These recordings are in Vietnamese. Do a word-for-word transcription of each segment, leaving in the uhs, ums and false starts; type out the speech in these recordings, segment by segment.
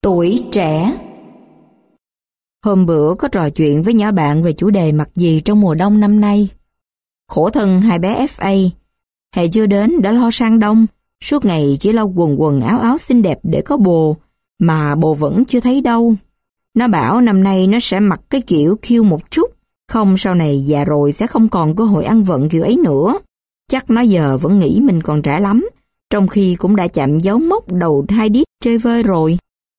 Tuổi trẻ. Hôm bữa có trò chuyện với nhỏ bạn về chủ đề mặc gì trong mùa đông năm nay. Khổ thân hai bé ép a, hè chưa đến đã lo sang đông, suốt ngày chỉ lo quần quần áo áo xinh đẹp để có bồ, mà bồ vẫn chưa thấy đâu. Nó bảo năm nay nó sẽ mặc cái kiểu cute một chút, không sau này già rồi sẽ không còn cơ hội ăn vận kiểu ấy nữa. Chắc nó giờ vẫn nghĩ mình còn trẻ lắm, trong khi cũng đã chạm dấu mốc đầu hai đít chơi vơi rồi.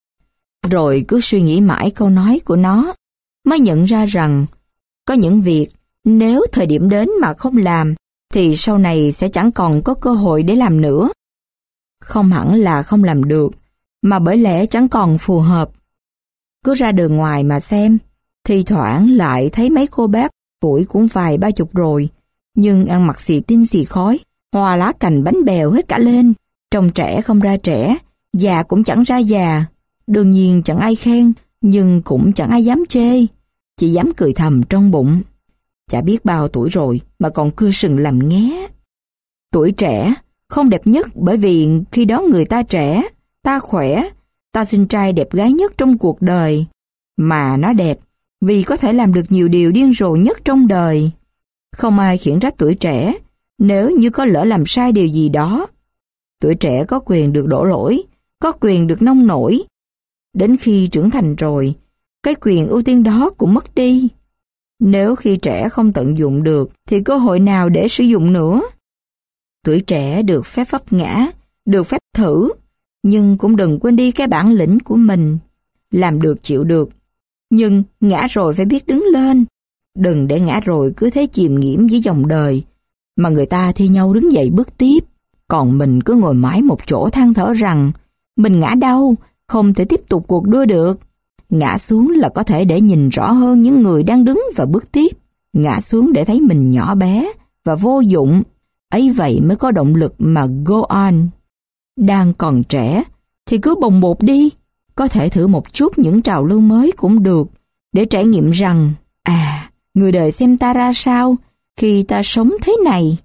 Rồi cứ suy nghĩ mãi câu nói của nó, mới nhận ra rằng có những việc nếu thời điểm đến mà không làm thì sau này sẽ chẳng còn có cơ hội để làm nữa. Không hẳn là không làm được, mà bởi lẽ chẳng còn phù hợp. Cứ ra đường ngoài mà xem, thì thoảng lại thấy mấy cô bác tuổi cũng vài ba chục rồi, nhưng ăn mặc xì tin xì khói, hoa lá cành bánh bèo hết cả lên, trông trẻ không ra trẻ, già cũng chẳng ra già. Đương nhiên chẳng ai khen, nhưng cũng chẳng ai dám chê, chỉ dám cười thầm trong bụng. Chả biết bao tuổi rồi mà còn cưa sừng làm nghé. Tuổi trẻ không đẹp nhất bởi vì khi đó người ta trẻ, ta khỏe, ta xinh trai đẹp gái nhất trong cuộc đời, mà nó đẹp vì có thể làm được nhiều điều điên rồ nhất trong đời. Không ai khiển trách tuổi trẻ nếu như có lỡ làm sai điều gì đó. Tuổi trẻ có quyền được đổ lỗi, có quyền được nông nổi. Đến khi trưởng thành rồi, cái quyền ưu tiên đó cũng mất đi. Nếu khi trẻ không tận dụng được, thì cơ hội nào để sử dụng nữa? Tuổi trẻ được phép vấp ngã, được phép thử, nhưng cũng đừng quên đi cái bản lĩnh của mình. Làm được chịu được, nhưng ngã rồi phải biết đứng lên. Đừng để ngã rồi cứ thế chìm nghiễm với dòng đời, mà người ta thi nhau đứng dậy bước tiếp, còn mình cứ ngồi mãi một chỗ than thở rằng mình ngã đau, không thể tiếp tục cuộc đua được. Ngã xuống là có thể để nhìn rõ hơn những người đang đứng và bước tiếp. Ngã xuống để thấy mình nhỏ bé và vô dụng. Ấy vậy mới có động lực mà go on. Đang còn trẻ thì cứ bồng bột đi. Có thể thử một chút những trào lưu mới cũng được, để trải nghiệm rằng, à, người đời xem ta ra sao khi ta sống thế này.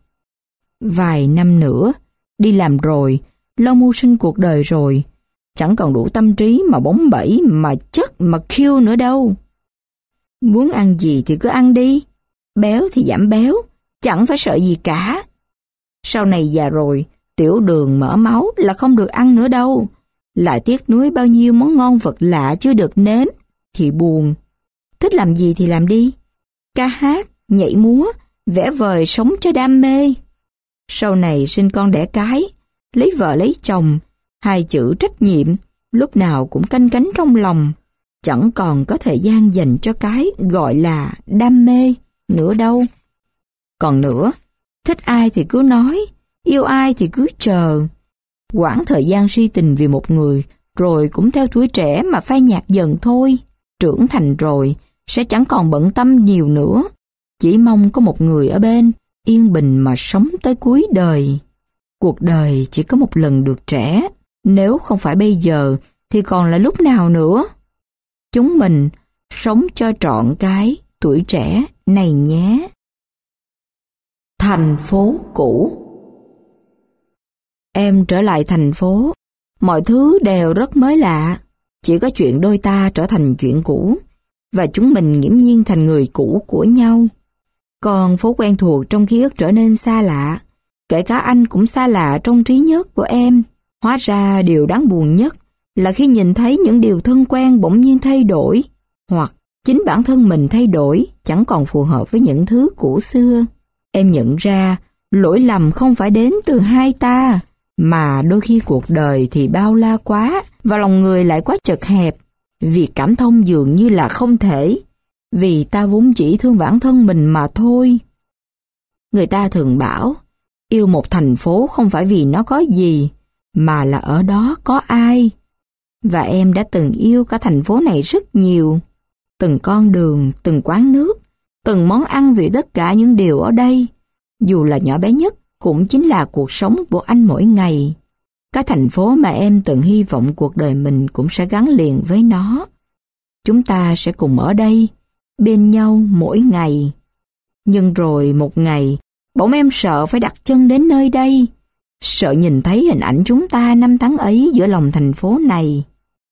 Vài năm nữa, đi làm rồi, lo mưu sinh cuộc đời rồi, chẳng còn đủ tâm trí mà bóng bẩy, mà chất, mà kill nữa đâu. Muốn ăn gì thì cứ ăn đi, béo thì giảm béo, chẳng phải sợ gì cả. Sau này già rồi, tiểu đường mỡ máu là không được ăn nữa đâu. Lại tiếc nuối bao nhiêu món ngon vật lạ chưa được nếm, thì buồn. Thích làm gì thì làm đi, ca hát, nhảy múa, vẽ vời sống cho đam mê. Sau này sinh con đẻ cái, lấy vợ lấy chồng, hai chữ trách nhiệm lúc nào cũng canh cánh trong lòng, chẳng còn có thời gian dành cho cái gọi là đam mê nữa đâu. Còn nữa, thích ai thì cứ nói, yêu ai thì cứ chờ. Quãng thời gian si tình vì một người rồi cũng theo tuổi trẻ mà phai nhạt dần thôi. Trưởng thành rồi sẽ chẳng còn bận tâm nhiều nữa, chỉ mong có một người ở bên, yên bình mà sống tới cuối đời. Cuộc đời chỉ có một lần được trẻ, nếu không phải bây giờ thì còn là lúc nào nữa. Chúng mình sống cho trọn cái tuổi trẻ này nhé. Thành phố cũ. Em trở lại thành phố, mọi thứ đều rất mới lạ. Chỉ có chuyện đôi ta trở thành chuyện cũ, và chúng mình nghiễm nhiên thành người cũ của nhau. Còn phố quen thuộc trong ký ức trở nên xa lạ. Kể cả anh cũng xa lạ trong trí nhớ của em. Hóa ra điều đáng buồn nhất là khi nhìn thấy những điều thân quen bỗng nhiên thay đổi, hoặc chính bản thân mình thay đổi, chẳng còn phù hợp với những thứ cũ xưa. Em nhận ra lỗi lầm không phải đến từ hai ta, mà đôi khi cuộc đời thì bao la quá và lòng người lại quá chật hẹp. Việc cảm thông dường như là không thể, vì ta vốn chỉ thương bản thân mình mà thôi. Người ta thường bảo, yêu một thành phố không phải vì nó có gì, mà là ở đó có ai. Và em đã từng yêu cả thành phố này rất nhiều. Từng con đường, từng quán nước, từng món ăn, vì tất cả những điều ở đây, dù là nhỏ bé nhất, cũng chính là cuộc sống của anh mỗi ngày. Cái thành phố mà em từng hy vọng cuộc đời mình cũng sẽ gắn liền với nó. Chúng ta sẽ cùng ở đây, bên nhau mỗi ngày. Nhưng rồi một ngày, bỗng em sợ phải đặt chân đến nơi đây, sợ nhìn thấy hình ảnh chúng ta năm tháng ấy giữa lòng thành phố này.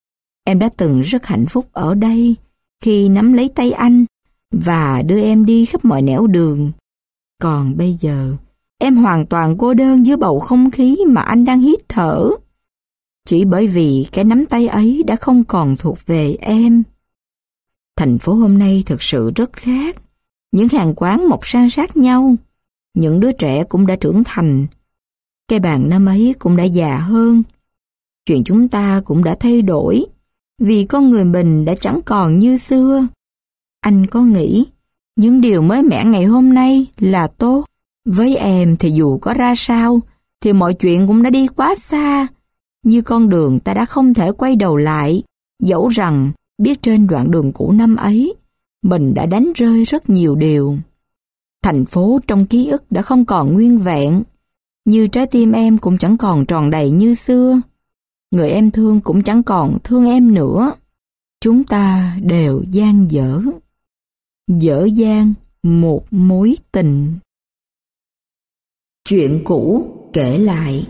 Em đã từng rất hạnh phúc ở đây khi nắm lấy tay anh và đưa em đi khắp mọi nẻo đường. Còn bây giờ, em hoàn toàn cô đơn dưới bầu không khí mà anh đang hít thở. Chỉ bởi vì cái nắm tay ấy đã không còn thuộc về em. Thành phố hôm nay thực sự rất khác. Những hàng quán mọc san sát nhau. Những đứa trẻ cũng đã trưởng thành. Cây bàn năm ấy cũng đã già hơn. Chuyện chúng ta cũng đã thay đổi. Vì con người mình đã chẳng còn như xưa. Anh có nghĩ những điều mới mẻ ngày hôm nay là tốt? Với em thì dù có ra sao, thì mọi chuyện cũng đã đi quá xa. Như con đường ta đã không thể quay đầu lại, dẫu rằng biết trên đoạn đường cũ năm ấy, mình đã đánh rơi rất nhiều điều. Thành phố trong ký ức đã không còn nguyên vẹn, như trái tim em cũng chẳng còn tròn đầy như xưa. Người em thương cũng chẳng còn thương em nữa. Chúng ta đều dang dở. Dở dang một mối tình. Chuyện cũ kể lại.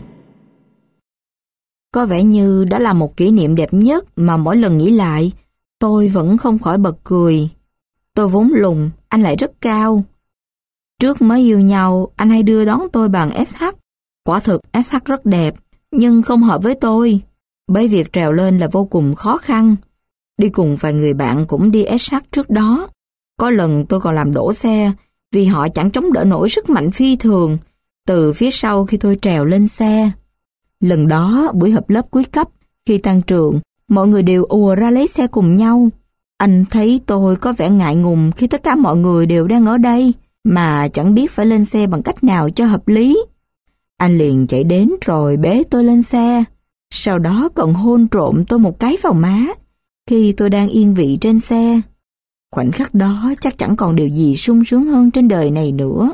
Có vẻ như đó là một kỷ niệm đẹp nhất mà mỗi lần nghĩ lại, tôi vẫn không khỏi bật cười. Tôi vốn lùn, anh lại rất cao. Trước mới yêu nhau, anh hay đưa đón tôi bằng ét hát. Quả thực ét hát rất đẹp, nhưng không hợp với tôi, bởi việc trèo lên là vô cùng khó khăn. Đi cùng vài người bạn cũng đi ét hát trước đó. Có lần tôi còn làm đổ xe vì họ chẳng chống đỡ nổi sức mạnh phi thường từ phía sau khi tôi trèo lên xe. Lần đó, buổi họp lớp cuối cấp, khi tan trường, mọi người đều ùa ra lấy xe cùng nhau. Anh thấy tôi có vẻ ngại ngùng khi tất cả mọi người đều đang ở đây, mà chẳng biết phải lên xe bằng cách nào cho hợp lý. Anh liền chạy đến rồi bế tôi lên xe, sau đó còn hôn trộm tôi một cái vào má, khi tôi đang yên vị trên xe. Khoảnh khắc đó chắc chẳng còn điều gì sung sướng hơn trên đời này nữa.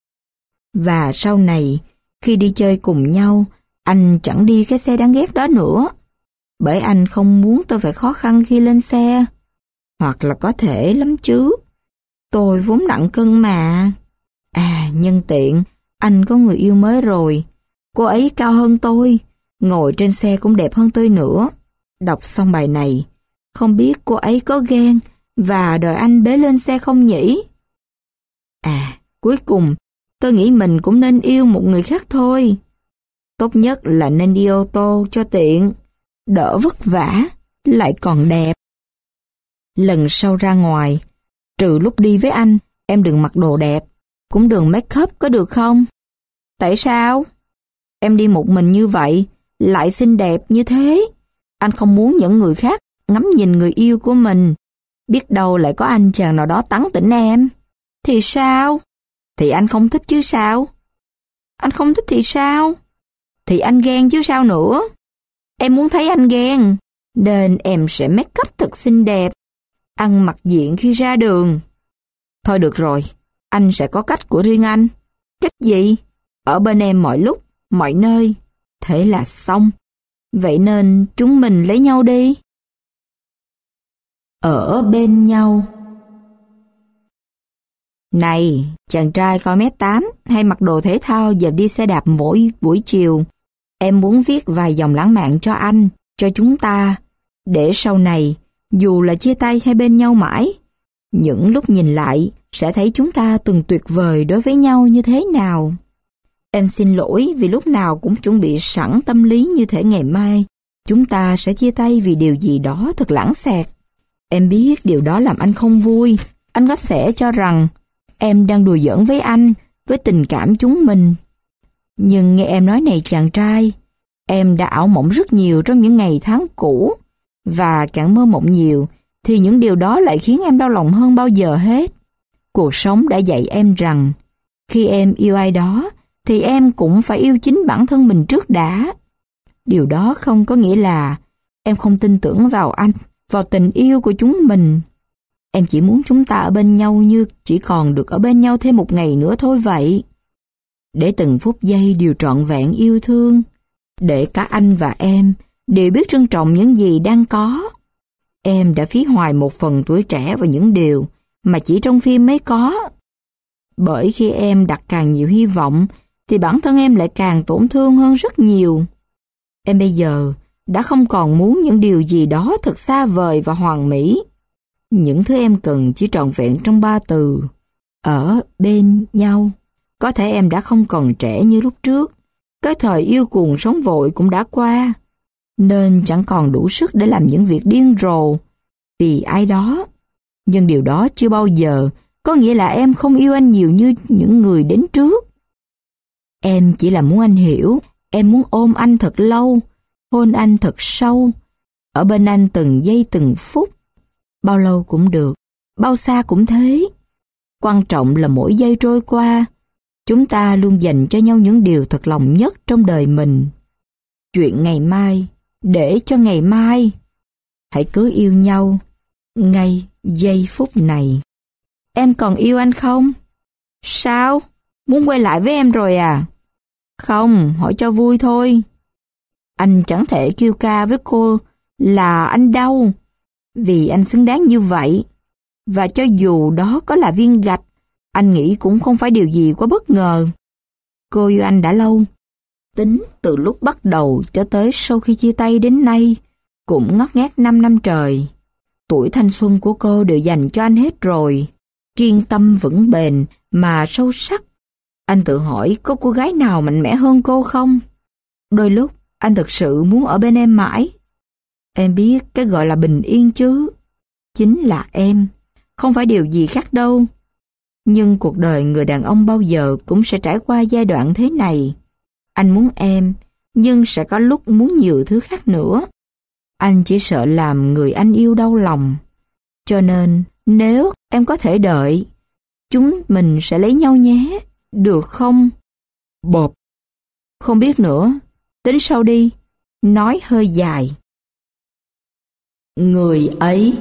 Và sau này, khi đi chơi cùng nhau, anh chẳng đi cái xe đáng ghét đó nữa, bởi anh không muốn tôi phải khó khăn khi lên xe. Hoặc là có thể lắm chứ, tôi vốn nặng cân mà. À, nhân tiện, anh có người yêu mới rồi. Cô ấy cao hơn tôi, ngồi trên xe cũng đẹp hơn tôi nữa. Đọc xong bài này, không biết cô ấy có ghen và đòi anh bế lên xe không nhỉ? À, cuối cùng, tôi nghĩ mình cũng nên yêu một người khác thôi. Tốt nhất là nên đi ô tô cho tiện, đỡ vất vả, lại còn đẹp. Lần sau ra ngoài, trừ lúc đi với anh, em đừng mặc đồ đẹp, cũng đừng make up có được không? Tại sao? Em đi một mình như vậy, lại xinh đẹp như thế. Anh không muốn những người khác ngắm nhìn người yêu của mình. Biết đâu lại có anh chàng nào đó tán tỉnh em. Thì sao? Thì anh không thích chứ sao? Anh không thích thì sao? Thì anh ghen chứ sao nữa? Em muốn thấy anh ghen, nên em sẽ make up thật xinh đẹp, ăn mặc diện khi ra đường. Thôi được rồi, anh sẽ có cách của riêng anh. Cách gì? Ở bên em mọi lúc, mọi nơi. Thế là xong. Vậy nên chúng mình lấy nhau đi. Ở bên nhau. Này, chàng trai coi mét tám hay mặc đồ thể thao và đi xe đạp mỗi buổi chiều. Em muốn viết vài dòng lãng mạn cho anh, cho chúng ta, để sau này, dù là chia tay hay bên nhau mãi, những lúc nhìn lại sẽ thấy chúng ta từng tuyệt vời đối với nhau như thế nào. Em xin lỗi vì lúc nào cũng chuẩn bị sẵn tâm lý như thể ngày mai chúng ta sẽ chia tay vì điều gì đó thật lãng xẹt. Em biết điều đó làm anh không vui. Anh có sẽ cho rằng em đang đùa giỡn với anh, với tình cảm chúng mình. Nhưng nghe em nói này chàng trai, em đã ảo mộng rất nhiều trong những ngày tháng cũ, và càng mơ mộng nhiều thì những điều đó lại khiến em đau lòng hơn bao giờ hết. Cuộc sống đã dạy em rằng khi em yêu ai đó thì em cũng phải yêu chính bản thân mình trước đã. Điều đó không có nghĩa là em không tin tưởng vào anh, vào tình yêu của chúng mình. Em chỉ muốn chúng ta ở bên nhau như chỉ còn được ở bên nhau thêm một ngày nữa thôi vậy. Để từng phút giây đều trọn vẹn yêu thương, để cả anh và em đều biết trân trọng những gì đang có. Em đã phí hoài một phần tuổi trẻ vào những điều mà chỉ trong phim mới có. Bởi khi em đặt càng nhiều hy vọng thì bản thân em lại càng tổn thương hơn rất nhiều. Em bây giờ đã không còn muốn những điều gì đó thật xa vời và hoàn mỹ. Những thứ em cần chỉ trọn vẹn trong ba từ: ở bên nhau. Có thể em đã không còn trẻ như lúc trước. Cái thời yêu cuồng sống vội cũng đã qua, nên chẳng còn đủ sức để làm những việc điên rồ vì ai đó. Nhưng điều đó chưa bao giờ có nghĩa là em không yêu anh nhiều như những người đến trước. Em chỉ là muốn anh hiểu, em muốn ôm anh thật lâu, hôn anh thật sâu, ở bên anh từng giây từng phút. Bao lâu cũng được, bao xa cũng thế. Quan trọng là mỗi giây trôi qua, chúng ta luôn dành cho nhau những điều thật lòng nhất trong đời mình. Chuyện ngày mai, để cho ngày mai. Hãy cứ yêu nhau, ngay giây phút này. Em còn yêu anh không? Sao? Muốn quay lại với em rồi à? Không, hỏi cho vui thôi. Anh chẳng thể kêu ca với cô là anh đâu, vì anh xứng đáng như vậy. Và cho dù đó có là viên gạch, anh nghĩ cũng không phải điều gì quá bất ngờ. Cô yêu anh đã lâu. Tính từ lúc bắt đầu cho tới sau khi chia tay đến nay, cũng ngót nghét năm năm trời. Tuổi thanh xuân của cô đều dành cho anh hết rồi. Kiên tâm vững bền mà sâu sắc. Anh tự hỏi có cô gái nào mạnh mẽ hơn cô không? Đôi lúc anh thực sự muốn ở bên em mãi. Em biết cái gọi là bình yên chứ. Chính là em, không phải điều gì khác đâu. Nhưng cuộc đời người đàn ông bao giờ cũng sẽ trải qua giai đoạn thế này. Anh muốn em, nhưng sẽ có lúc muốn nhiều thứ khác nữa. Anh chỉ sợ làm người anh yêu đau lòng. Cho nên, nếu em có thể đợi, chúng mình sẽ lấy nhau nhé, được không? Bộp. Không biết nữa, tính sau đi, nói hơi dài. Người ấy.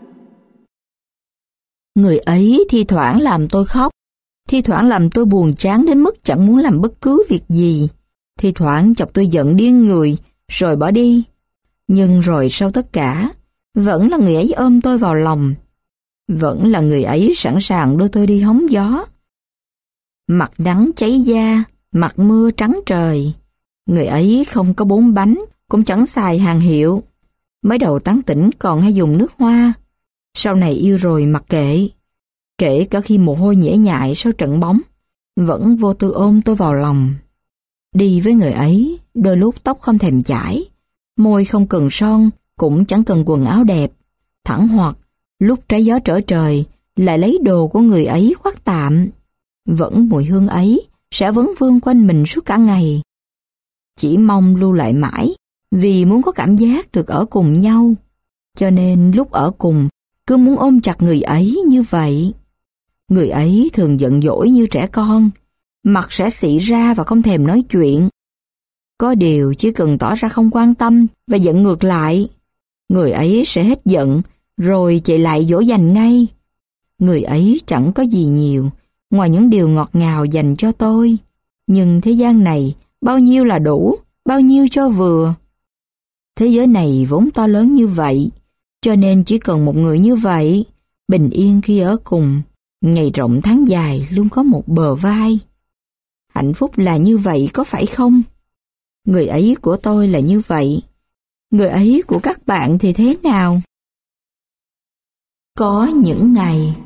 Người ấy thi thoảng làm tôi khóc, thi thoảng làm tôi buồn chán đến mức chẳng muốn làm bất cứ việc gì, thi thoảng chọc tôi giận điên người, rồi bỏ đi. Nhưng rồi sau tất cả, vẫn là người ấy ôm tôi vào lòng, vẫn là người ấy sẵn sàng đưa tôi đi hóng gió. Mặt nắng cháy da, mặt mưa trắng trời, người ấy không có bốn bánh, cũng chẳng xài hàng hiệu. Mới đầu tán tỉnh còn hay dùng nước hoa, sau này yêu rồi mặc kệ. Kể cả khi mồ hôi nhễ nhại sau trận bóng, vẫn vô tư ôm tôi vào lòng. Đi với người ấy, đôi lúc tóc không thèm chải, môi không cần son, cũng chẳng cần quần áo đẹp. Thẳng hoặc, lúc trái gió trở trời, lại lấy đồ của người ấy khoác tạm. Vẫn mùi hương ấy sẽ vấn vương quanh mình suốt cả ngày. Chỉ mong lưu lại mãi, vì muốn có cảm giác được ở cùng nhau. Cho nên lúc ở cùng, cứ muốn ôm chặt người ấy như vậy. Người ấy thường giận dỗi như trẻ con, mặt sẽ xị ra và không thèm nói chuyện. Có điều chỉ cần tỏ ra không quan tâm và giận ngược lại, người ấy sẽ hết giận rồi chạy lại dỗ dành ngay. Người ấy chẳng có gì nhiều ngoài những điều ngọt ngào dành cho tôi, nhưng thế gian này bao nhiêu là đủ, bao nhiêu cho vừa. Thế giới này vốn to lớn như vậy, cho nên chỉ cần một người như vậy, bình yên khi ở cùng, ngày rộng tháng dài luôn có một bờ vai. Hạnh phúc là như vậy có phải không? Người ấy của tôi là như vậy. Người ấy của các bạn thì thế nào? Có những ngày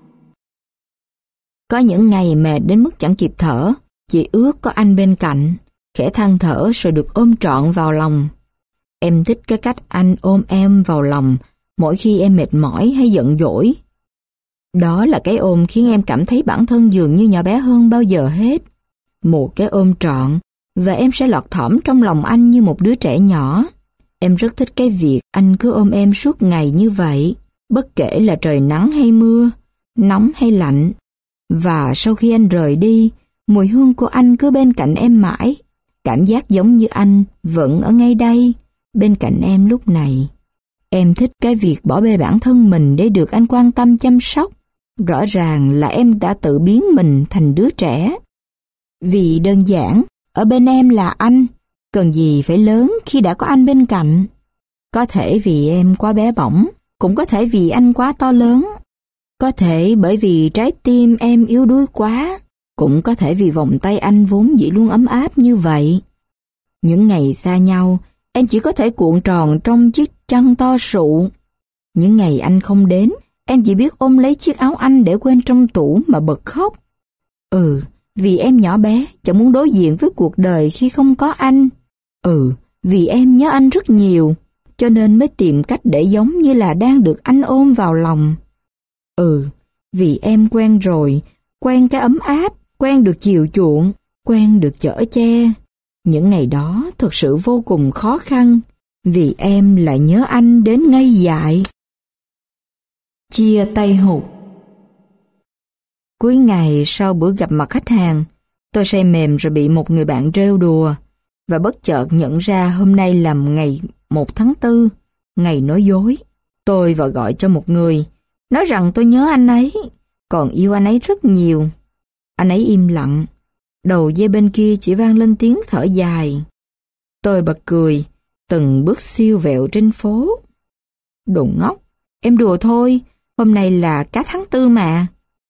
Có những ngày mệt đến mức chẳng kịp thở, chỉ ước có anh bên cạnh, khẽ than thở rồi được ôm trọn vào lòng. Em thích cái cách anh ôm em vào lòng mỗi khi em mệt mỏi hay giận dỗi. Đó là cái ôm khiến em cảm thấy bản thân dường như nhỏ bé hơn bao giờ hết. Một cái ôm trọn, và em sẽ lọt thỏm trong lòng anh như một đứa trẻ nhỏ. Em rất thích cái việc anh cứ ôm em suốt ngày như vậy, bất kể là trời nắng hay mưa, nóng hay lạnh. Và sau khi anh rời đi, mùi hương của anh cứ bên cạnh em mãi. Cảm giác giống như anh vẫn ở ngay đây, bên cạnh em lúc này. Em thích cái việc bỏ bê bản thân mình để được anh quan tâm chăm sóc. Rõ ràng là em đã tự biến mình thành đứa trẻ. Vì đơn giản, ở bên em là anh, cần gì phải lớn khi đã có anh bên cạnh. Có thể vì em quá bé bỏng, cũng có thể vì anh quá to lớn. Có thể bởi vì trái tim em yếu đuối quá, cũng có thể vì vòng tay anh vốn dĩ luôn ấm áp như vậy. Những ngày xa nhau, em chỉ có thể cuộn tròn trong chiếc chăn to sụ. Những ngày anh không đến, em chỉ biết ôm lấy chiếc áo anh để quên trong tủ mà bật khóc. Ừ, vì em nhỏ bé, chẳng muốn đối diện với cuộc đời khi không có anh. Ừ, vì em nhớ anh rất nhiều, cho nên mới tìm cách để giống như là đang được anh ôm vào lòng. Ừ, vì em quen rồi, quen cái ấm áp, quen được chiều chuộng, quen được chở che. Những ngày đó thực sự vô cùng khó khăn, vì em lại nhớ anh đến ngây dại. Chia tay hụt. Cuối ngày sau bữa gặp mặt khách hàng, tôi say mềm rồi bị một người bạn trêu đùa, và bất chợt nhận ra hôm nay là ngày một tháng tư, ngày nói dối. Tôi vội gọi cho một người, nói rằng tôi nhớ anh ấy, còn yêu anh ấy rất nhiều. Anh ấy im lặng, đầu dây bên kia chỉ vang lên tiếng thở dài. Tôi bật cười, từng bước siêu vẹo trên phố. Đồ ngốc, em đùa thôi, hôm nay là cả tháng tư mà.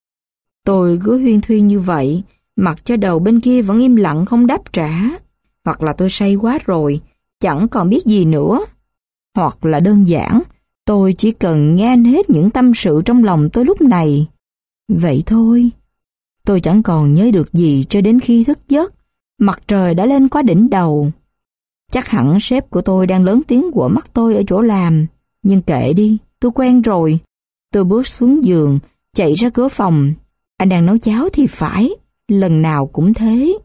Tôi cứ huyên thuyên như vậy, mặc cho đầu bên kia vẫn im lặng không đáp trả. Hoặc là tôi say quá rồi, chẳng còn biết gì nữa. Hoặc là đơn giản, tôi chỉ cần nghe hết những tâm sự trong lòng tôi lúc này. Vậy thôi. Tôi chẳng còn nhớ được gì cho đến khi thức giấc, mặt trời đã lên quá đỉnh đầu. Chắc hẳn sếp của tôi đang lớn tiếng quở mắt tôi ở chỗ làm. Nhưng kệ đi, tôi quen rồi. Tôi bước xuống giường, chạy ra cửa phòng. Anh đang nấu cháo thì phải, lần nào cũng thế.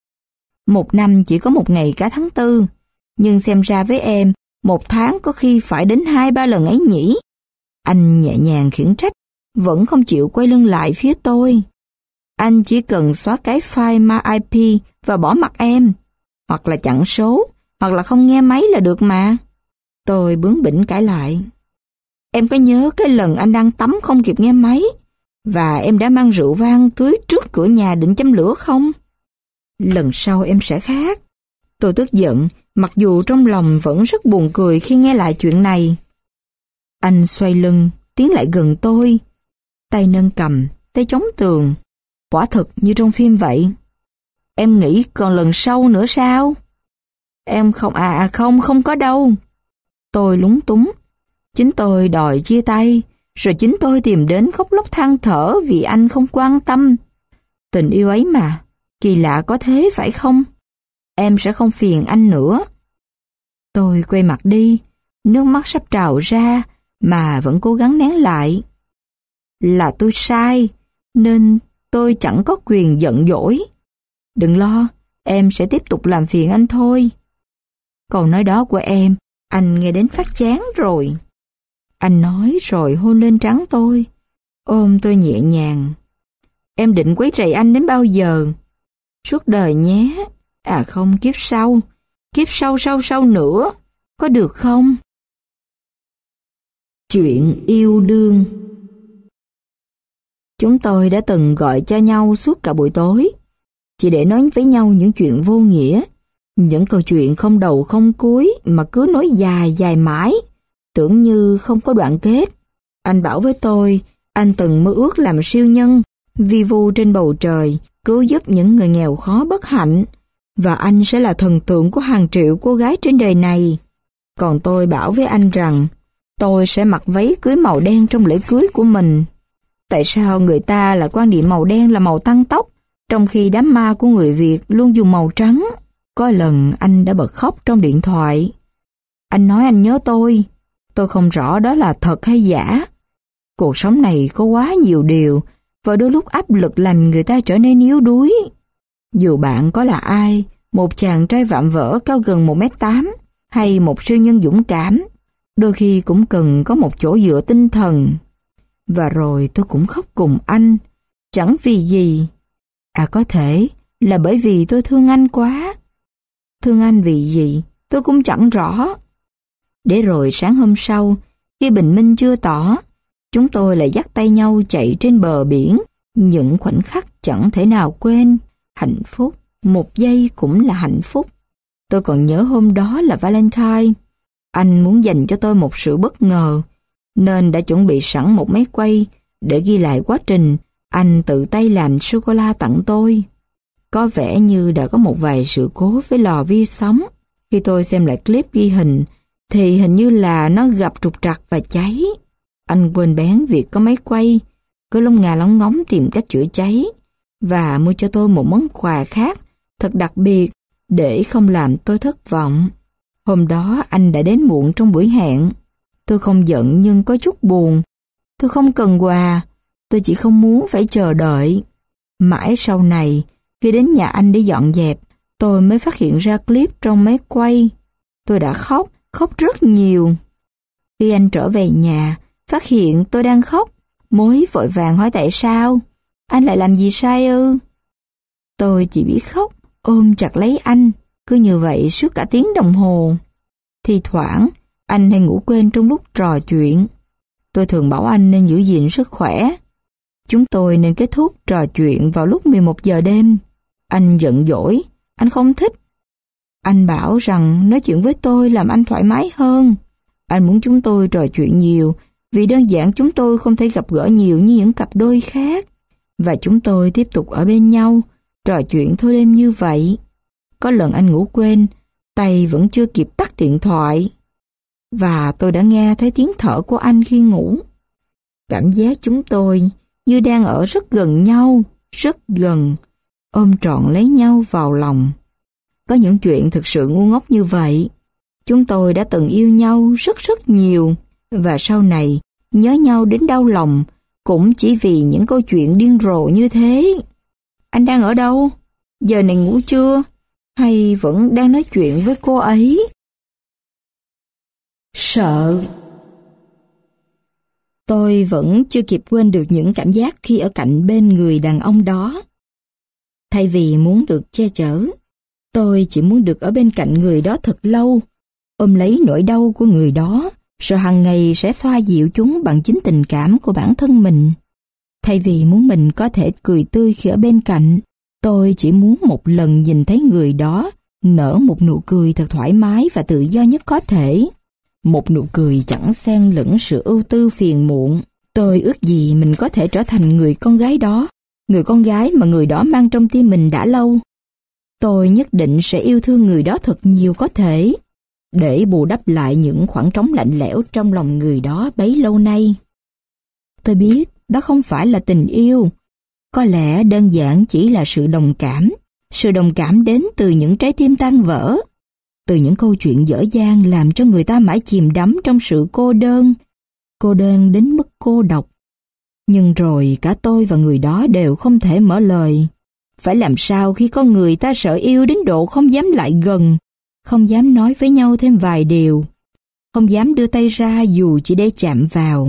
Một năm chỉ có một ngày cả tháng tư, nhưng xem ra với em, một tháng có khi phải đến hai ba lần ấy nhỉ. Anh nhẹ nhàng khiển trách, vẫn không chịu quay lưng lại phía tôi. Anh chỉ cần xóa cái file ma i pê và bỏ mặt em, hoặc là chặn số, hoặc là không nghe máy là được mà. Tôi bướng bỉnh cãi lại. Em có nhớ cái lần anh đang tắm không kịp nghe máy, và em đã mang rượu vang tưới trước cửa nhà định châm lửa không? Lần sau em sẽ khác. Tôi tức giận, mặc dù trong lòng vẫn rất buồn cười khi nghe lại chuyện này. Anh xoay lưng, tiến lại gần tôi. Tay nâng cầm, tay chống tường. Quả thực như trong phim vậy. Em nghĩ còn lần sau nữa sao? Em không, à, à không, không có đâu. Tôi lúng túng. Chính tôi đòi chia tay, rồi chính tôi tìm đến khóc lóc than thở vì anh không quan tâm. Tình yêu ấy mà, kỳ lạ có thế phải không? Em sẽ không phiền anh nữa. Tôi quay mặt đi, nước mắt sắp trào ra mà vẫn cố gắng nén lại. Là tôi sai, nên tôi chẳng có quyền giận dỗi. Đừng lo, em sẽ tiếp tục làm phiền anh thôi. Câu nói đó của em, anh nghe đến phát chán rồi. Anh nói rồi hôn lên trán tôi, ôm tôi nhẹ nhàng. Em định quấy rầy anh đến bao giờ? Suốt đời nhé. À không, kiếp sau. Kiếp sau sau sau nữa. Có được không? Chuyện yêu đương. Chúng tôi đã từng gọi cho nhau suốt cả buổi tối, chỉ để nói với nhau những chuyện vô nghĩa, những câu chuyện không đầu không cuối mà cứ nói dài dài mãi, tưởng như không có đoạn kết. Anh bảo với tôi, anh từng mơ ước làm siêu nhân, vi vu trên bầu trời, cứu giúp những người nghèo khó bất hạnh, và anh sẽ là thần tượng của hàng triệu cô gái trên đời này. Còn tôi bảo với anh rằng, tôi sẽ mặc váy cưới màu đen trong lễ cưới của mình. Tại sao người ta lại quan niệm màu đen là màu tăng tốc, trong khi đám ma của người Việt luôn dùng màu trắng? Có lần anh đã bật khóc trong điện thoại. Anh nói anh nhớ tôi. Tôi không rõ đó là thật hay giả. Cuộc sống này có quá nhiều điều, và đôi lúc áp lực làm người ta trở nên yếu đuối. Dù bạn có là ai, một chàng trai vạm vỡ cao gần một mét tám, hay một siêu nhân dũng cảm, đôi khi cũng cần có một chỗ dựa tinh thần. Và rồi tôi cũng khóc cùng anh, chẳng vì gì. À có thể là bởi vì tôi thương anh quá. Thương anh vì gì, tôi cũng chẳng rõ. Để rồi sáng hôm sau, khi bình minh chưa tỏ, chúng tôi lại dắt tay nhau chạy trên bờ biển, những khoảnh khắc chẳng thể nào quên. Hạnh phúc, một giây cũng là hạnh phúc. Tôi còn nhớ hôm đó là Valentine. Anh muốn dành cho tôi một sự bất ngờ, nên đã chuẩn bị sẵn một máy quay để ghi lại quá trình anh tự tay làm sô-cô-la tặng tôi. Có vẻ như đã có một vài sự cố với lò vi sóng, Khi tôi xem lại clip ghi hình, thì hình như là nó gặp trục trặc và cháy. Anh quên bén việc có máy quay, cứ lông ngà lóng ngóng tìm cách chữa cháy, và mua cho tôi một món quà khác, thật đặc biệt, để không làm tôi thất vọng. Hôm đó anh đã đến muộn trong buổi hẹn. Tôi không giận nhưng có chút buồn. Tôi không cần quà, tôi chỉ không muốn phải chờ đợi. Mãi sau này, khi đến nhà anh để dọn dẹp, tôi mới phát hiện ra clip trong máy quay. Tôi đã khóc, khóc rất nhiều. Khi anh trở về nhà, phát hiện tôi đang khóc, Mối vội vàng hỏi tại sao. Anh lại làm gì sai ư? Tôi chỉ biết khóc, ôm chặt lấy anh, cứ như vậy suốt cả tiếng đồng hồ. Thi thoảng, anh hay ngủ quên trong lúc trò chuyện. Tôi thường bảo anh nên giữ gìn sức khỏe. Chúng tôi nên kết thúc trò chuyện vào lúc mười một giờ đêm. Anh giận dỗi, anh không thích. Anh bảo rằng nói chuyện với tôi làm anh thoải mái hơn. Anh muốn chúng tôi trò chuyện nhiều, vì đơn giản chúng tôi không thể gặp gỡ nhiều như những cặp đôi khác. Và chúng tôi tiếp tục ở bên nhau, trò chuyện thâu đêm như vậy. Có lần anh ngủ quên, tay vẫn chưa kịp tắt điện thoại. Và tôi đã nghe thấy tiếng thở của anh khi ngủ. Cảm giác chúng tôi như đang ở rất gần nhau, rất gần, ôm trọn lấy nhau vào lòng. Có những chuyện thực sự ngu ngốc như vậy. Chúng tôi đã từng yêu nhau rất rất nhiều, và sau này nhớ nhau đến đau lòng, cũng chỉ vì những câu chuyện điên rồ như thế. Anh đang ở đâu? Giờ này ngủ chưa? Hay vẫn đang nói chuyện với cô ấy? Sợ. Tôi vẫn chưa kịp quên được những cảm giác khi ở cạnh bên người đàn ông đó. Thay vì muốn được che chở, tôi chỉ muốn được ở bên cạnh người đó thật lâu, ôm lấy nỗi đau của người đó, rồi hàng ngày sẽ xoa dịu chúng bằng chính tình cảm của bản thân mình. Thay vì muốn mình có thể cười tươi khi ở bên cạnh, tôi chỉ muốn một lần nhìn thấy người đó nở một nụ cười thật thoải mái và tự do nhất có thể. Một nụ cười chẳng xen lẫn sự ưu tư phiền muộn. Tôi ước gì mình có thể trở thành người con gái đó, người con gái mà người đó mang trong tim mình đã lâu. Tôi nhất định sẽ yêu thương người đó thật nhiều có thể, để bù đắp lại những khoảng trống lạnh lẽo trong lòng người đó bấy lâu nay. Tôi biết đó không phải là tình yêu, có lẽ đơn giản chỉ là sự đồng cảm, sự đồng cảm đến từ những trái tim tan vỡ, từ những câu chuyện dở dang làm cho người ta mãi chìm đắm trong sự cô đơn, cô đơn đến mức cô độc. Nhưng rồi cả tôi và người đó đều không thể mở lời. Phải làm sao khi có người ta sợ yêu đến độ không dám lại gần, không dám nói với nhau thêm vài điều, không dám đưa tay ra dù chỉ để chạm vào.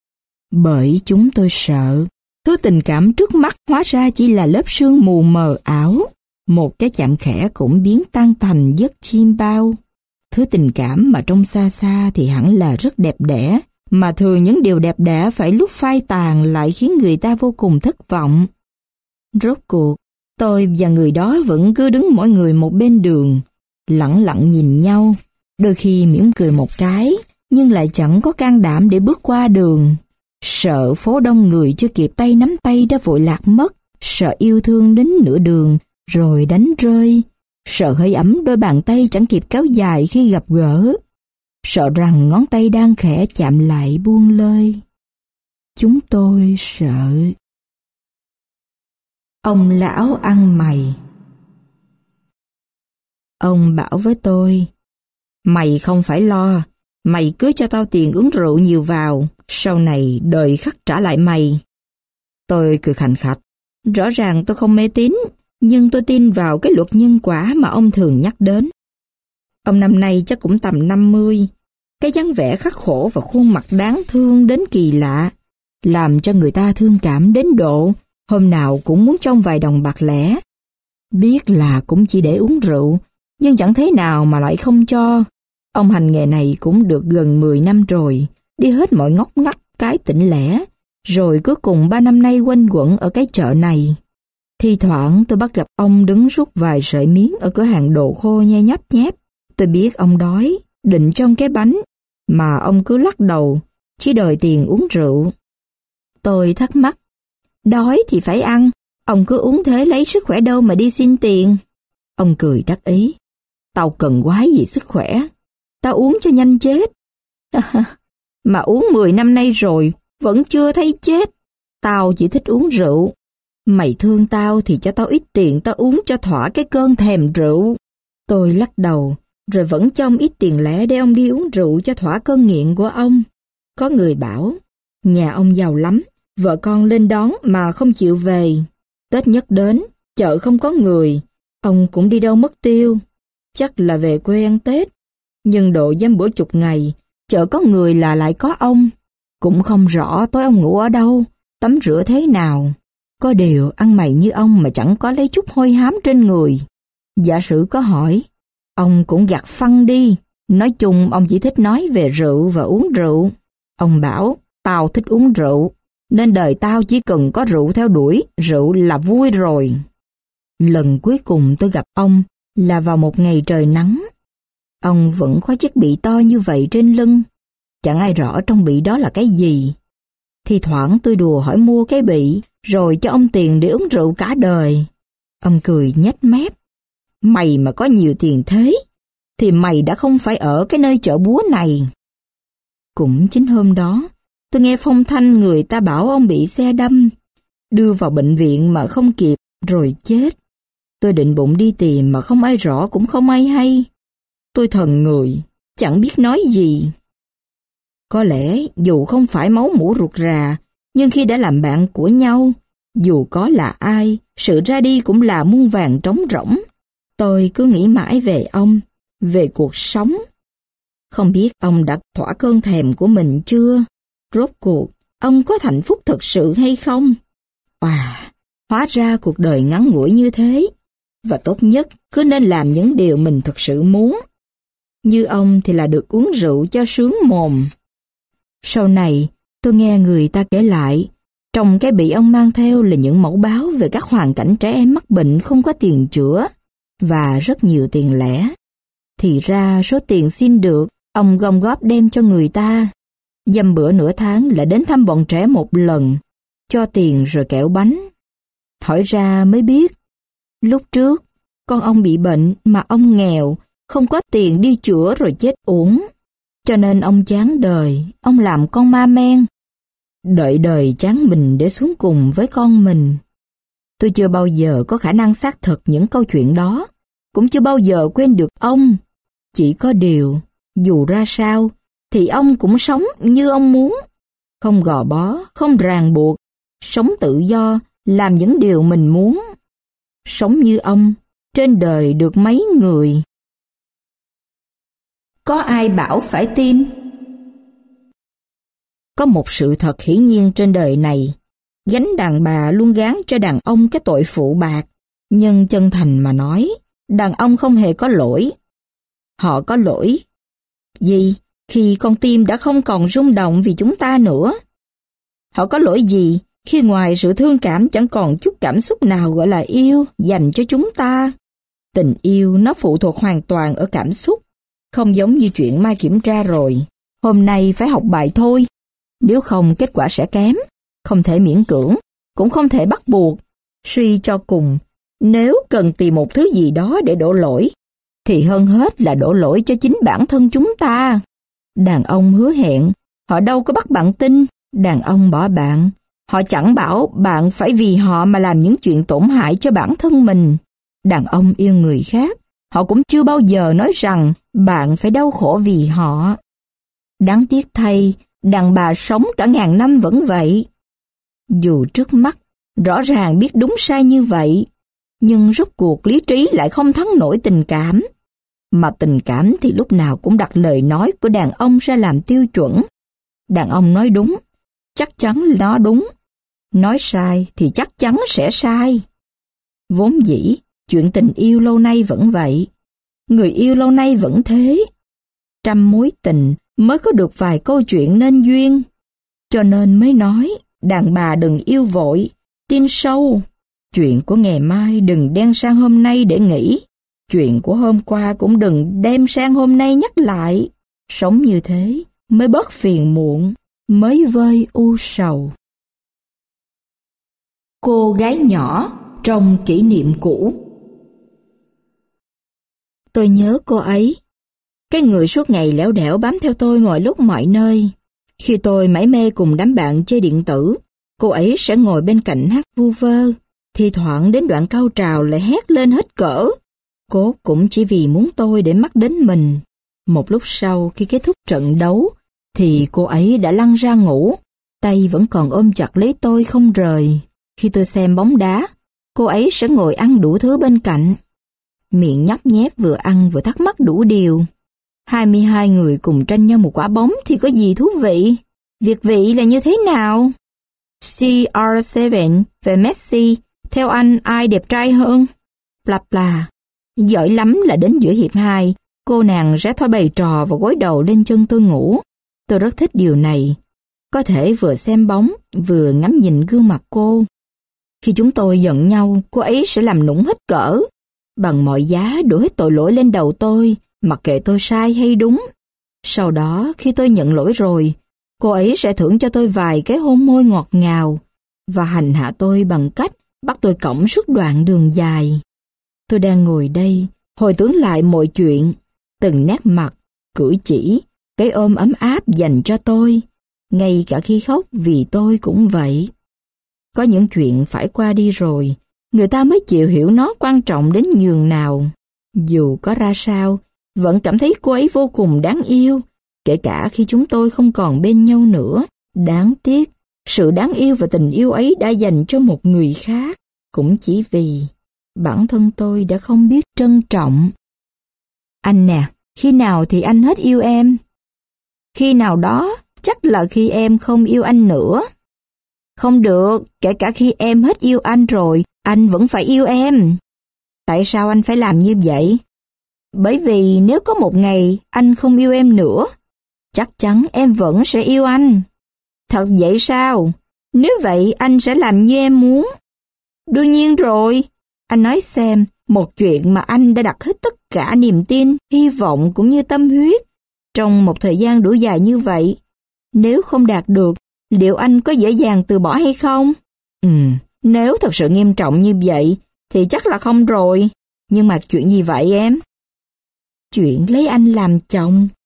Bởi chúng tôi sợ, thứ tình cảm trước mắt hóa ra chỉ là lớp sương mù mờ ảo, một cái chạm khẽ cũng biến tan thành giấc chim bao. Thứ tình cảm mà trông xa xa thì hẳn là rất đẹp đẽ, mà thường những điều đẹp đẽ phải lúc phai tàn lại khiến người ta vô cùng thất vọng. Rốt cuộc, tôi và người đó vẫn cứ đứng mỗi người một bên đường, lặng lặng nhìn nhau, đôi khi mỉm cười một cái, nhưng lại chẳng có can đảm để bước qua đường. Sợ phố đông người chưa kịp tay nắm tay đã vội lạc mất, sợ yêu thương đến nửa đường rồi đánh rơi, sợ hơi ấm đôi bàn tay chẳng kịp kéo dài khi gặp gỡ, sợ rằng ngón tay đang khẽ chạm lại buông lơi. Chúng tôi sợ. Ông lão ăn mày. Ông bảo với tôi, mày không phải lo, mày cứ cho tao tiền uống rượu nhiều vào, sau này đời khắc trả lại mày. Tôi cười khành khạch, rõ ràng tôi không mê tín, nhưng tôi tin vào cái luật nhân quả mà ông thường nhắc đến. Ông năm nay chắc cũng tầm năm mươi, cái dáng vẻ khắc khổ và khuôn mặt đáng thương đến kỳ lạ, làm cho người ta thương cảm đến độ hôm nào cũng muốn trong vài đồng bạc lẻ. Biết là cũng chỉ để uống rượu, nhưng chẳng thế nào mà lại không cho. Ông hành nghề này cũng được gần mười năm rồi, đi hết mọi ngóc ngách cái tỉnh lẻ, rồi cuối cùng ba năm nay quanh quẩn ở cái chợ này. Thi thoảng tôi bắt gặp ông đứng rút vài sợi miếng ở cửa hàng đồ khô nhe nhấp nhép. Tôi biết ông đói, định trong cái bánh, mà ông cứ lắc đầu, chỉ đòi tiền uống rượu. Tôi thắc mắc, đói thì phải ăn, ông cứ uống thế lấy sức khỏe đâu mà đi xin tiền. Ông cười đắc ý, Tao cần quái gì sức khỏe. Tao uống cho nhanh chết. Mà uống mười năm nay rồi, vẫn chưa thấy chết. Tao chỉ thích uống rượu. Mày thương tao thì cho tao ít tiền tao uống cho thỏa cái cơn thèm rượu. Tôi lắc đầu, rồi vẫn cho ông ít tiền lẻ để ông đi uống rượu cho thỏa cơn nghiện của ông. Có người bảo, nhà ông giàu lắm, vợ con lên đón mà không chịu về. Tết nhất đến, chợ không có người, ông cũng đi đâu mất tiêu. Chắc là về quê ăn Tết. Nhưng độ dăm bữa chục ngày, chợ có người là lại có ông. Cũng không rõ tối ông ngủ ở đâu, tắm rửa thế nào. Có điều ăn mày như ông mà chẳng có lấy chút hôi hám trên người. Giả sử có hỏi, ông cũng gạt phăng đi. Nói chung ông chỉ thích nói về rượu và uống rượu. Ông bảo, tao thích uống rượu, nên đời tao chỉ cần có rượu theo đuổi, rượu là vui rồi. Lần cuối cùng tôi gặp ông là vào một ngày trời nắng. Ông vẫn khoác chiếc bị to như vậy trên lưng. Chẳng ai rõ trong bị đó là cái gì. Thì thoảng tôi đùa hỏi mua cái bị, rồi cho ông tiền để uống rượu cả đời. Ông cười nhếch mép. Mày mà có nhiều tiền thế, thì mày đã không phải ở cái nơi chợ búa này. Cũng chính hôm đó, tôi nghe phong thanh người ta bảo ông bị xe đâm, đưa vào bệnh viện mà không kịp, rồi chết. Tôi định bụng đi tìm mà không ai rõ cũng không ai hay. Tôi thần người, chẳng biết nói gì. Có lẽ dù không phải máu mủ ruột rà, nhưng khi đã làm bạn của nhau, dù có là ai, sự ra đi cũng là muôn vàn trống rỗng. Tôi cứ nghĩ mãi về ông, về cuộc sống. Không biết ông đã thỏa cơn thèm của mình chưa? Rốt cuộc, ông có hạnh phúc thật sự hay không? À, hóa ra cuộc đời ngắn ngủi như thế. Và tốt nhất, cứ nên làm những điều mình thực sự muốn. Như ông thì là được uống rượu cho sướng mồm. Sau này, tôi nghe người ta kể lại, trong cái bị ông mang theo là những mẫu báo về các hoàn cảnh trẻ em mắc bệnh không có tiền chữa, và rất nhiều tiền lẻ. Thì ra số tiền xin được, ông gom góp đem cho người ta. Dăm bữa nửa tháng là đến thăm bọn trẻ một lần, cho tiền rồi kẹo bánh. Hỏi ra mới biết, lúc trước, con ông bị bệnh mà ông nghèo, không có tiền đi chữa rồi chết uổng. Cho nên ông chán đời, ông làm con ma men. Đợi đời chán mình để xuống cùng với con mình. Tôi chưa bao giờ có khả năng xác thực những câu chuyện đó, cũng chưa bao giờ quên được ông. Chỉ có điều, dù ra sao, thì ông cũng sống như ông muốn. Không gò bó, không ràng buộc, sống tự do, làm những điều mình muốn. Sống như ông, trên đời được mấy người. Có ai bảo phải tin? Có một sự thật hiển nhiên trên đời này, gánh đàn bà luôn gán cho đàn ông cái tội phụ bạc. Nhưng chân thành mà nói, đàn ông không hề có lỗi. Họ có lỗi gì khi con tim đã không còn rung động vì chúng ta nữa? Họ có lỗi gì khi ngoài sự thương cảm chẳng còn chút cảm xúc nào gọi là yêu dành cho chúng ta? Tình yêu nó phụ thuộc hoàn toàn ở cảm xúc, không giống như chuyện mai kiểm tra rồi. Hôm nay phải học bài thôi, nếu không kết quả sẽ kém. Không thể miễn cưỡng, cũng không thể bắt buộc. Suy cho cùng, nếu cần tìm một thứ gì đó để đổ lỗi, thì hơn hết là đổ lỗi cho chính bản thân chúng ta. Đàn ông hứa hẹn, họ đâu có bắt bạn tin. Đàn ông bỏ bạn, họ chẳng bảo bạn phải vì họ mà làm những chuyện tổn hại cho bản thân mình. Đàn ông yêu người khác, họ cũng chưa bao giờ nói rằng bạn phải đau khổ vì họ. Đáng tiếc thay, đàn bà sống cả ngàn năm vẫn vậy. Dù trước mắt, rõ ràng biết đúng sai như vậy, nhưng rốt cuộc lý trí lại không thắng nổi tình cảm. Mà tình cảm thì lúc nào cũng đặt lời nói của đàn ông ra làm tiêu chuẩn. Đàn ông nói đúng, chắc chắn nó đúng. Nói sai thì chắc chắn sẽ sai. Vốn dĩ, chuyện tình yêu lâu nay vẫn vậy. Người yêu lâu nay vẫn thế. Trăm mối tình mới có được vài câu chuyện nên duyên. Cho nên mới nói, đàn bà đừng yêu vội, tin sâu. Chuyện của ngày mai đừng đem sang hôm nay để nghĩ. Chuyện của hôm qua cũng đừng đem sang hôm nay nhắc lại. Sống như thế mới bớt phiền muộn, mới vơi u sầu. Cô gái nhỏ trong kỷ niệm cũ. Tôi nhớ cô ấy. Cái người suốt ngày lẻo đẻo bám theo tôi mọi lúc mọi nơi. Khi tôi mải mê cùng đám bạn chơi điện tử, cô ấy sẽ ngồi bên cạnh hát vu vơ. Thi thoảng đến đoạn cao trào lại hét lên hết cỡ. Cốt cũng chỉ vì muốn tôi để mắt đến mình. Một lúc sau khi kết thúc trận đấu, thì cô ấy đã lăn ra ngủ, tay vẫn còn ôm chặt lấy tôi không rời. Khi tôi xem bóng đá, cô ấy sẽ ngồi ăn đủ thứ bên cạnh. Miệng nhấp nhép vừa ăn vừa thắc mắc đủ điều. hai mươi hai người cùng tranh nhau một quả bóng thì có gì thú vị? Việt vị là như thế nào? xê rờ bảy về Messi, theo anh ai đẹp trai hơn? Bla bla. Giỏi lắm là đến giữa hiệp hai, cô nàng sẽ thôi bày trò và gối đầu lên chân tôi ngủ. Tôi rất thích điều này. Có thể vừa xem bóng, vừa ngắm nhìn gương mặt cô. Khi chúng tôi giận nhau, cô ấy sẽ làm nũng hết cỡ. Bằng mọi giá đổ hết tội lỗi lên đầu tôi, mặc kệ tôi sai hay đúng. Sau đó, khi tôi nhận lỗi rồi, cô ấy sẽ thưởng cho tôi vài cái hôn môi ngọt ngào và hành hạ tôi bằng cách bắt tôi cõng suốt đoạn đường dài. Tôi đang ngồi đây, hồi tưởng lại mọi chuyện, từng nét mặt, cử chỉ, cái ôm ấm áp dành cho tôi, ngay cả khi khóc vì tôi cũng vậy. Có những chuyện phải qua đi rồi, người ta mới chịu hiểu nó quan trọng đến nhường nào. Dù có ra sao, vẫn cảm thấy cô ấy vô cùng đáng yêu, kể cả khi chúng tôi không còn bên nhau nữa. Đáng tiếc, sự đáng yêu và tình yêu ấy đã dành cho một người khác, cũng chỉ vì bản thân tôi đã không biết trân trọng. Anh nè, khi nào thì anh hết yêu em? Khi nào đó, chắc là khi em không yêu anh nữa. Không được, kể cả khi em hết yêu anh rồi, anh vẫn phải yêu em. Tại sao anh phải làm như vậy? Bởi vì nếu có một ngày anh không yêu em nữa, chắc chắn em vẫn sẽ yêu anh. Thật vậy sao? Nếu vậy anh sẽ làm như em muốn. Đương nhiên rồi. Anh nói xem, một chuyện mà anh đã đặt hết tất cả niềm tin, hy vọng cũng như tâm huyết trong một thời gian đủ dài như vậy. Nếu không đạt được, liệu anh có dễ dàng từ bỏ hay không? Ừ, nếu thật sự nghiêm trọng như vậy, thì chắc là không rồi. Nhưng mà chuyện gì vậy em? Chuyện lấy anh làm chồng.